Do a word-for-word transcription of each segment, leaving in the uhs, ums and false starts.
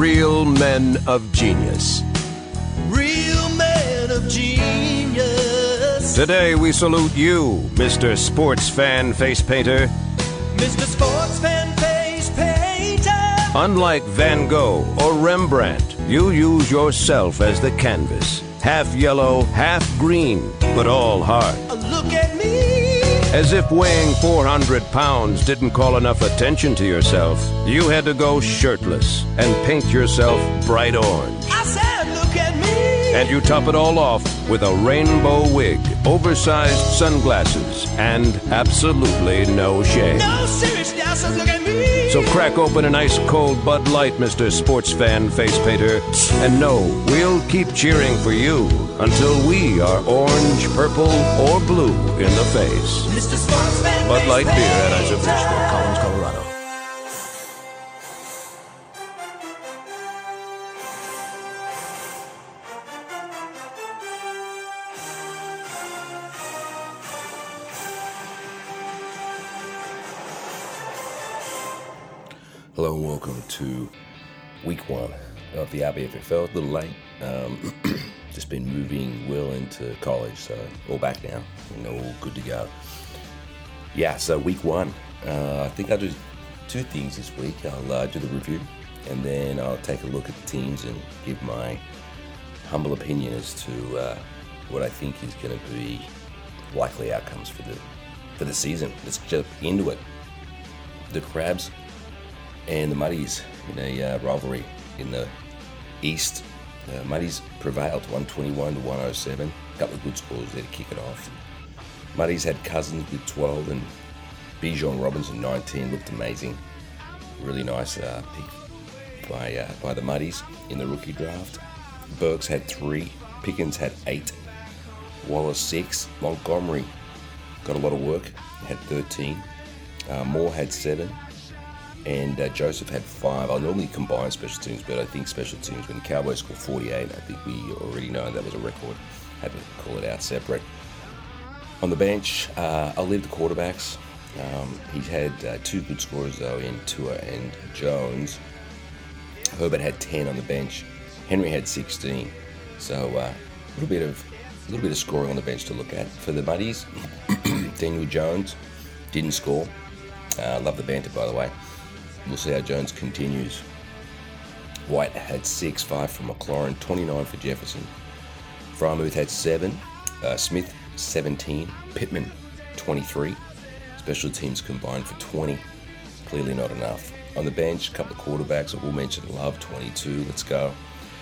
real men of genius. Real men of genius. Today we salute you, Mister Sports Fan Face Painter. Mister Sports Fan Face Painter. Unlike Van Gogh or Rembrandt, you use yourself as the canvas. Half yellow, half green, but all hard. Look at me. As if weighing four hundred pounds didn't call enough attention to yourself, you had to go shirtless and paint yourself bright orange. I said, look at me. And you top it all off with a rainbow wig, oversized sunglasses, and absolutely no shame. No, seriously, I said, look at me. So crack open an ice cold Bud Light, Mister Sports Fan Face Painter, and know we'll keep cheering for you until we are orange, purple, or blue in the face. Mister Sports Fan Bud Face Light beer at Painter. Anheuser-Busch, Fort Collins, Colorado. Hello and welcome to week one of the R B F F L. A little late. Um, just been moving Will into college, so all back now and all good to go. Yeah, so week one. Uh, I think I'll do two things this week. I'll uh, do the review and then I'll take a look at the teams and give my humble opinion as to uh, what I think is going to be likely outcomes for the for the season. Let's jump into it. The Crabs and the Muddies in a uh, rivalry in the East. Uh, Muddies prevailed one twenty-one to one oh seven. A couple of good scores there to kick it off. Muddies had Cousins with twelve and Bijan Robinson nineteen. Looked amazing. Really nice uh, pick by uh, by the Muddies in the rookie draft. Burks had three. Pickens had eight. Wallace six. Montgomery got a lot of work. Had thirteen. Uh, Moore had seven. And uh, Joseph had five. I normally combine special teams, but I think special teams, when the Cowboys scored forty-eight, I think we already know that was a record. Had to call it out separate. On the bench, uh, I'll leave the quarterbacks. Um, he had uh, two good scorers, though, in Tua and Jones. Herbert had ten on the bench. Henry had sixteen. So uh, a little bit of a little bit of scoring on the bench to look at. For the Muddies, Daniel Jones didn't score. Uh, love the banter, by the way. We'll see how Jones continues. White had six, five for McLaurin, twenty-nine for Jefferson. Frymouth had seven, uh, Smith seventeen, Pittman twenty-three. Special teams combined for twenty. Clearly not enough. On the bench, a couple of quarterbacks. I will mention Love, twenty-two. Let's go.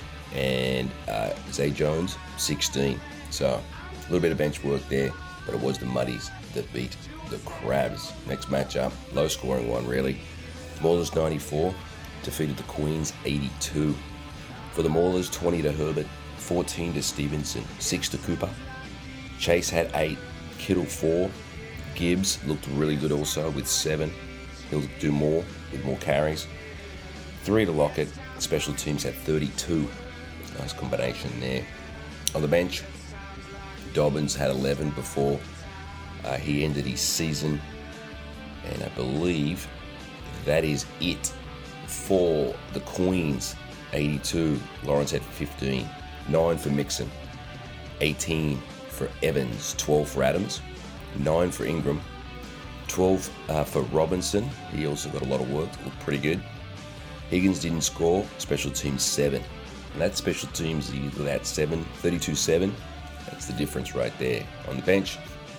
And uh, Zay Jones, sixteen. So a little bit of bench work there, but it was the Muddies that beat the Crabs. Next matchup, low scoring one really. Maulers ninety-four defeated the Queens eighty-two. For the Maulers, twenty to Herbert, fourteen to Stevenson, six to Cooper. Chase had eight, Kittle four. Gibbs looked really good also with seven. He'll do more with more carries. Three to Lockett. Special teams had thirty-two. Nice combination there. On the bench, Dobbins had eleven before uh, he ended his season. And I believe that is it for the Queens. eighty-two. Lawrence had fifteen. nine for Mixon. eighteen for Evans. twelve for Adams. nine for Ingram. twelve uh, for Robinson. He also got a lot of work. Looked pretty good. Higgins didn't score. Special teams seven. And that special teams, he got that seven. thirty-two seven. That's the difference right there. On the bench,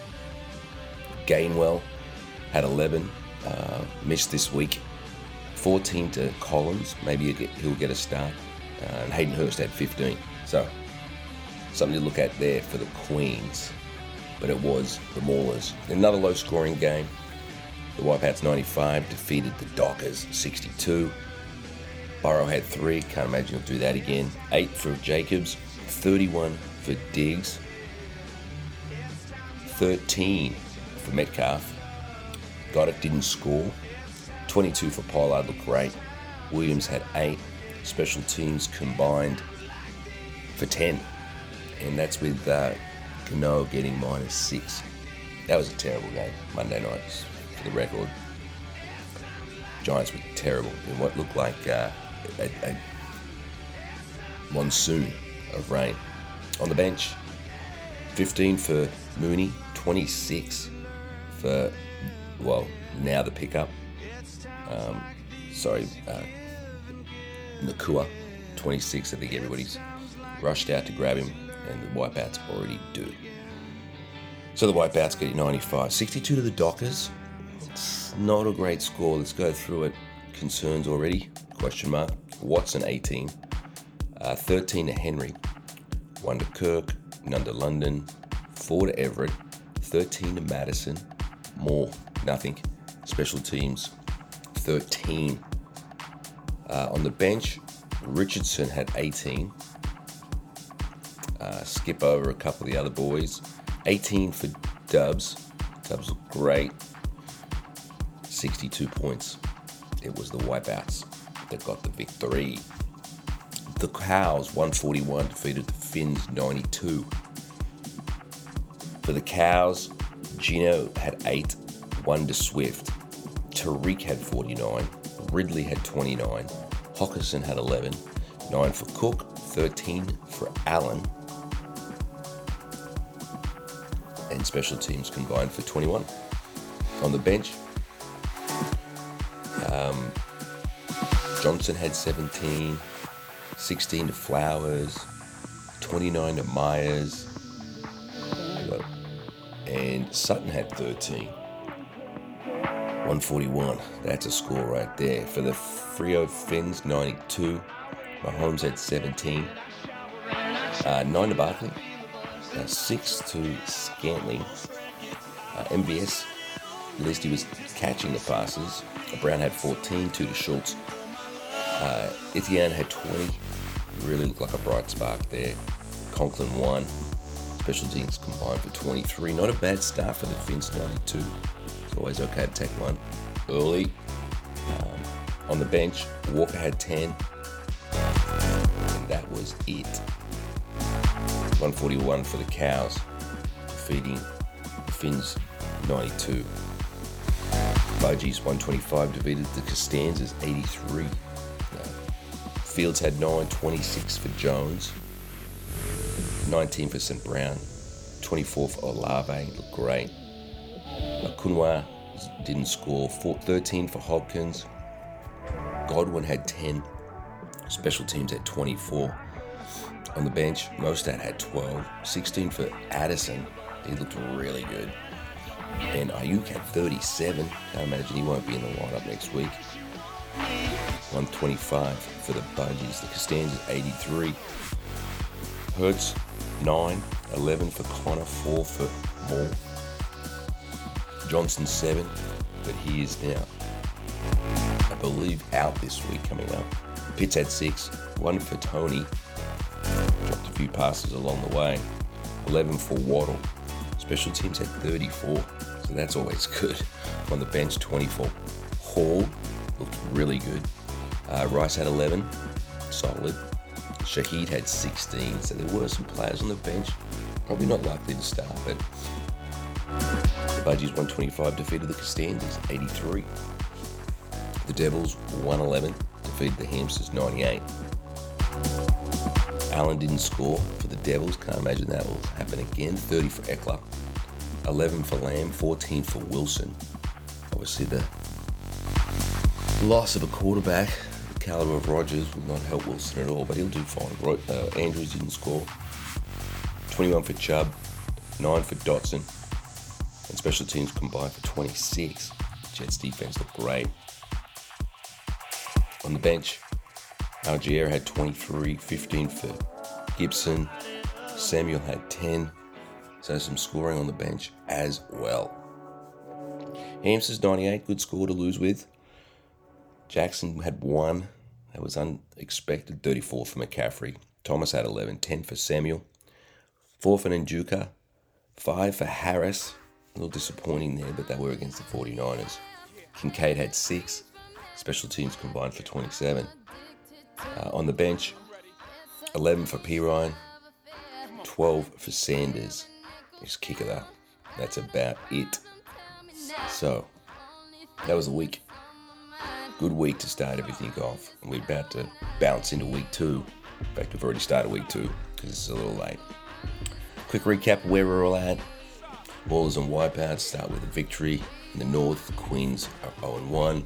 Gainwell had eleven. Uh, missed this week. fourteen to Collins. Maybe he'll get, he'll get a start. Uh, and Hayden Hurst had fifteen. So, something to look at there for the Queens. But it was the Maulers. Another low-scoring game. The Whitecaps ninety-five defeated the Dockers sixty-two. Burrow had three. Can't imagine he'll do that again. eight for Jacobs. thirty-one for Diggs. thirteen for Metcalf. Got it, didn't score. twenty-two for Pollard, looked great. Williams had eight. Special teams combined for ten. And that's with uh, Cano getting minus six. That was a terrible game, Monday night, for the record. Giants were terrible in what looked like uh, a, a monsoon of rain. On the bench, fifteen for Mooney, twenty-six for, well, now the pickup. Um, sorry, uh, Nakua, twenty-six. I think everybody's rushed out to grab him, and the Wipeouts already do. So the Wipeouts get ninety-five. sixty-two to the Dockers. It's not a great score. Let's go through it. Concerns already? Question mark. Watson, eighteen. Uh, thirteen to Henry. one to Kirk. none to London. four to Everett. thirteen to Madison. More. Nothing. Special teams. thirteen. Uh, on the bench, Richardson had eighteen. Uh, skip over a couple of the other boys. eighteen for Dubs. Dubs look great. sixty-two points. It was the Wipeouts that got the victory. The Cows, one forty-one, defeated the Finns, ninety-two. For the Cows, Gino had eight, one to Swift. Tariq had forty-nine. Ridley had twenty-nine. Hockerson had eleven. nine for Cook. thirteen for Allen. And special teams combined for twenty-one. On the bench, um, Johnson had seventeen. sixteen to Flowers. twenty-nine to Myers. And Sutton had thirteen. one forty-one. That's a score right there. For the Freo Finns, ninety-two. Mahomes had seventeen. Uh, nine to Barkley. Uh, six to Scantling. Uh, M V S, at least he was catching the passes. Brown had fourteen. two to Schultz. Uh, Etienne had twenty. Really looked like a bright spark there. Conklin one. Special teams combined for twenty-three. Not a bad start for the Finns, ninety-two. It's always okay to take one early. Um, on the bench, Walker had ten. And that was it. one forty-one for the Cows, defeating the Finns, ninety-two. Budgies, one twenty-five, defeated the Costanzas, eighty-three. Uh, Fields had nine, twenty-six for Jones. nineteen for Saint Brown, twenty-four for Olave, looked great. Kunwa didn't score, thirteen for Hopkins. Godwin had ten. Special teams had twenty-four. On the bench, Mostad had twelve. sixteen for Addison. He looked really good. And Ayuk had thirty-seven. I imagine he won't be in the lineup next week. one twenty-five for the Budgies. The Costanzas, eighty-three. Hurts, nine. eleven for Connor, four for Moore. Johnson, seven. But he is now, I believe, out this week coming up. Pitts had six. one for Tony. Dropped a few passes along the way. eleven for Waddle. Special teams had thirty-four, so that's always good. On the bench, twenty-four. Hall looked really good. Uh, Rice had eleven, solid. Shaheed had sixteen, so there were some players on the bench. Probably not likely to start, but the Budgies, one twenty-five, defeated the Costanzas, eighty-three. The Devils, one eleven, defeated the Hamsters, ninety-eight. Allen didn't score for the Devils. Can't imagine that will happen again. thirty for Eckler. eleven for Lamb. fourteen for Wilson. Obviously, the loss of a quarterback, the caliber of Rodgers, will not help Wilson at all, but he'll do fine. Uh, Andrews didn't score. twenty-one for Chubb. nine for Dotson. And special teams combined for twenty-six. Jets defense looked great. On the bench, Algier had twenty-three, fifteen for Gibson. Samuel had ten. So some scoring on the bench as well. Hamsters, ninety-eight, good score to lose with. Jackson had one. That was unexpected. thirty-four for McCaffrey. Thomas had eleven, ten for Samuel. four for Njuka. five for Harris. A little disappointing there, but they were against the forty-niners. Kincaid had six. Special teams combined for twenty-seven. Uh, on the bench, eleven for Pirine, twelve for Sanders. Just kick it up. That's about it. So, that was a week. Good week to start everything off. And we're about to bounce into week two. In fact, we've already started week two because it's a little late. Quick recap where we're all at. Maulers and Wipeouts start with a victory. In the north, the Queens are oh and one.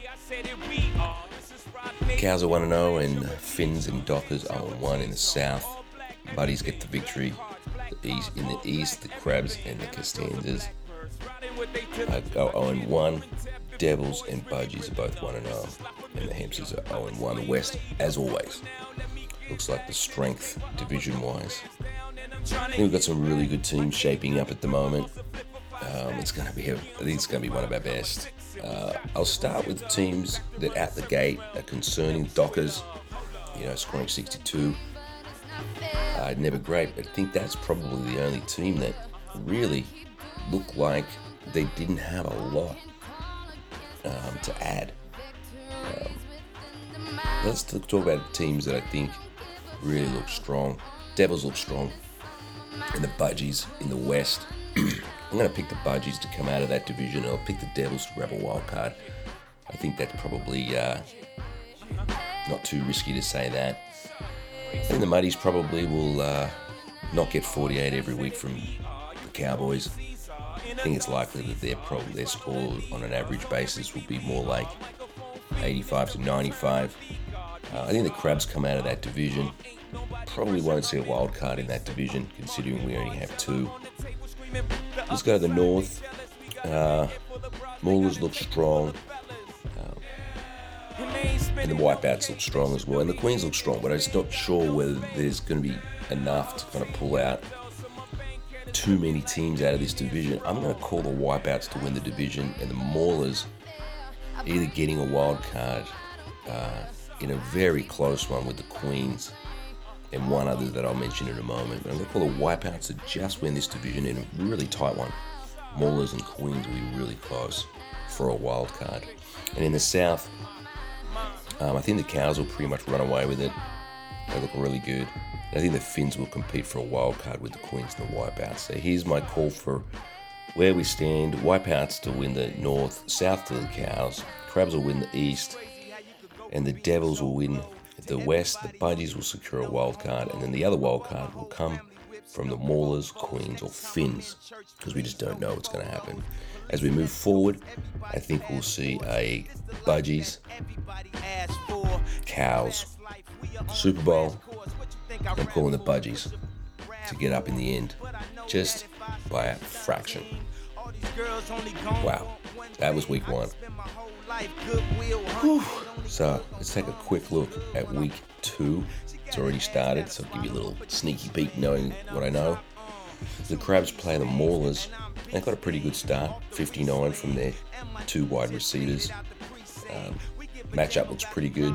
Cows are one and oh, and Finns and Dockers oh and one in the south. Buddies get the victory. The east, in the east, the Crabs and the Costanzas go oh and one. Devils and Budgies are both one and oh, and the Hampsters are oh and one. The West, as always, looks like the strength division-wise. I think we've got some really good teams shaping up at the moment. Um, it's going to be, a, I think it's going to be one of our best. Uh, I'll start with the teams that out the gate are concerning. Dockers, you know, scoring sixty-two. Uh, never great, but I think that's probably the only team that really looked like they didn't have a lot um, to add. Um, let's talk about teams that I think really look strong. Devils look strong. And the Budgies in the West. I'm going to pick the Budgies to come out of that division. I'll pick the Devils to grab a wild card. I think that's probably uh, not too risky to say that. I think the Muddies probably will uh, not get forty-eight every week from the Cowboys. I think it's likely that their probably their score on an average basis will be more like eighty-five to ninety-five. Uh, I think the Crabs come out of that division. Probably won't see a wild card in that division, considering we only have two. Let's go to the north. Uh, Maulers look strong. Uh, and the Wipeouts look strong as well. And the Queens look strong, but I'm just not sure whether there's going to be enough to kind of pull out too many teams out of this division. I'm going to call the Wipeouts to win the division, and the Maulers either getting a wild card uh, in a very close one with the Queens and one other that I'll mention in a moment. But I'm going to call the Wipeouts to just win this division in a really tight one. Maulers and Queens will be really close for a wild card. And in the south, um, I think the Cows will pretty much run away with it. They look really good. And I think the Finns will compete for a wild card with the Queens and the Wipeouts. So here's my call for where we stand. Wipeouts to win the north, south to the Cows. Crabs will win the east, and the Devils will win the west. The Budgies will secure a wild card, and then the other wild card will come from the Maulers, Queens, or Finns, because we just don't know what's going to happen. As we move forward, I think we'll see a Budgies, Cows, Super Bowl. I'm calling the Budgies to get up in the end, just by a fraction. Wow, that was week one. Whew. So let's take a quick look at week two. It's already started, so I'll give you a little sneaky peek knowing what I know. The Crabs play the Maulers. They've got a pretty good start, fifty-nine from their two wide receivers. Um, matchup looks pretty good.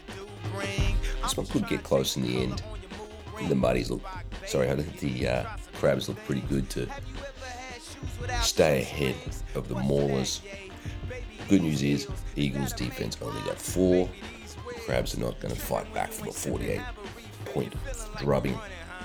This one could get close in the end. The Muddies look, sorry, I think the uh, Crabs look pretty good to stay ahead of the Maulers. Good news is, Eagles defense only got four. The Crabs are not going to fight back from a forty-eight point drubbing.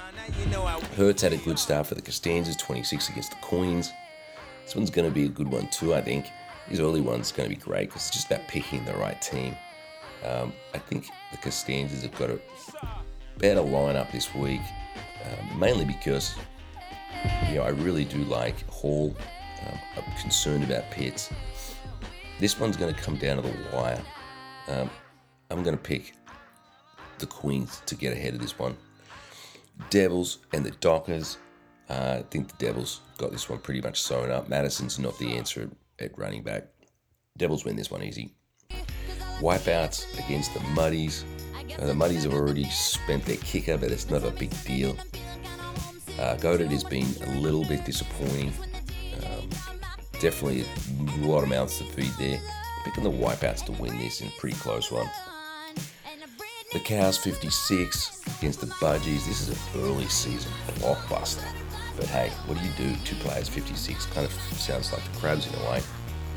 Hurts had a good start for the Costanzas, twenty-six against the Queens. This one's going to be a good one too, I think. These early ones are going to be great because it's just about picking the right team. Um, I think the Costanzas have got a better lineup this week, uh, mainly because you know I really do like Hall. Um, I'm concerned about Pitts. This one's going to come down to the wire. Um, I'm going to pick the Queens to get ahead of this one. Devils and the Dockers. Uh, I think the Devils got this one pretty much sewn up. Madison's not the answer at, at running back. Devils win this one easy. Wipeouts against the Muddies. Uh, the Muddies have already spent their kicker, but it's not a big deal. Uh, Goddard has been a little bit disappointing. Um, definitely a lot of mouths to feed there. Picking the Wipeouts to win this in a pretty close one. The Cows fifty-six against the Budgies. This is an early season blockbuster. But hey, what do you do? Two players, fifty-six. Kind of sounds like the Crabs in a way.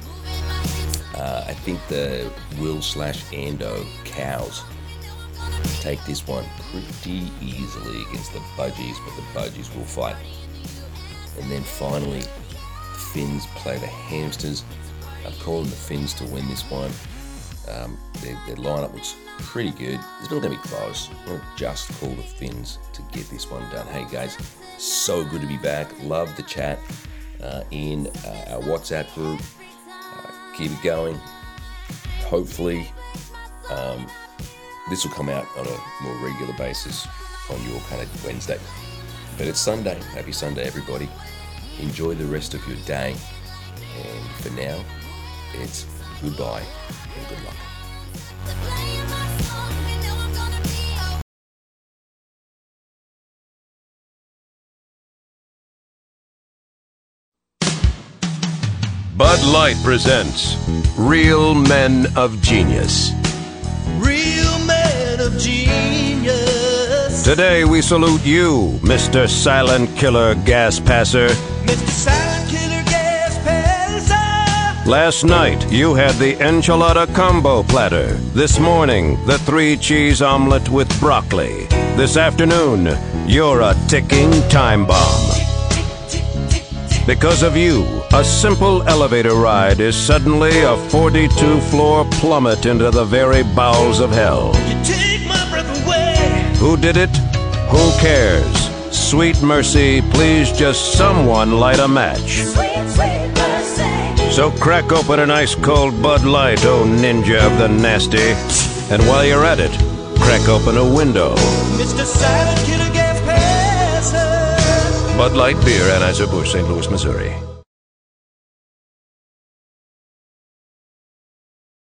Uh, I think the Will slash Ando Cows take this one pretty easily against the Budgies, but the Budgies will fight. And then finally, the Finns play the Hamsters. I'm calling the Finns to win this one. Um, their, their lineup looks pretty good. It's not going to be close. I'm going to just pull the fins to get this one done. Hey guys, so good to be back. Love the chat uh, in uh, our WhatsApp group. Uh, keep it going. Hopefully, um, this will come out on a more regular basis on your kind of Wednesday. But it's Sunday. Happy Sunday, everybody. Enjoy the rest of your day. And for now, it's goodbye and good luck. Bud Light presents Real Men of Genius. Real men of genius. Today we salute you, Mister Silent Killer Gas Passer. Mister Silent Killer Gas Passer. Last night you had the enchilada combo platter. This morning, the three cheese omelet with broccoli. This afternoon, you're a ticking time bomb. Because of you, a simple elevator ride is suddenly a forty-two floor plummet into the very bowels of hell. You take my breath away. Who did it? Who cares? Sweet mercy, please just someone light a match. Sweet, sweet mercy. So crack open an ice cold Bud Light, oh ninja of the nasty. And while you're at it, crack open a window. Mister Silent Killer Gas Passer. Bud Light Beer, Anheuser-Busch, Saint Louis, Missouri.